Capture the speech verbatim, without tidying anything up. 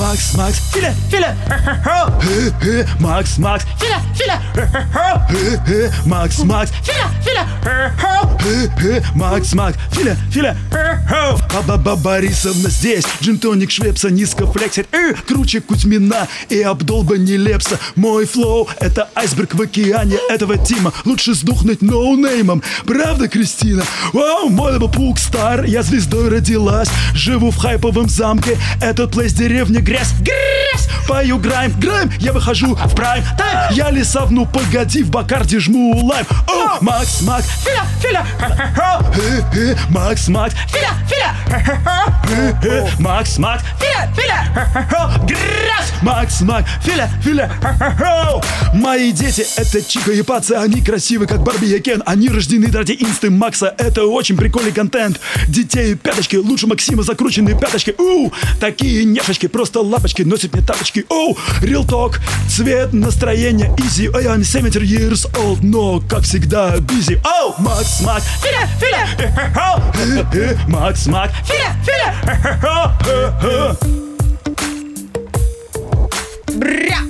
Макс, Макс, филя, филя. Макс, Макс, филя, филя. Макс, Макс, филя, филя. Макс, Макс, филя, филя. Баба Борисовна здесь, джин-тоник Швепса низко флексит, э, круче Кузьмина и обдолба не Лепса. Мой флоу — это айсберг в океане этого Тима. Лучше сдохнуть ноунеймом, правда, Кристина? Вау, мой пук стар, я звездой родилась. Живу в хайповом замке, этот плейс деревня грязь. Грязь! Пою грайм, грайм, я выхожу в прайм тайм. Я лесав, ну погоди, в Бакарде жму лайм. О, Макс, Макс, филя, филя. Макс, Макс, филя, филя. Макс, Макс, филя, филя. Грязь! Макс, Макс, филя, филя. Мои дети — это Чика и Паца. Они красивы, как Барби и Кен. Они рождены ради инсты Макса. Это очень прикольный контент. Детей пяточки, лучше Максима закрученные пяточки. У, такие няшечки, просто лапочки носят мне тапочки. Оу, real talk, цвет, настроение, easy. I am seventy years old, но, как всегда, busy. Оу, Макс, Макс, филя, филя. Макс, Макс, филя, филя. Бря!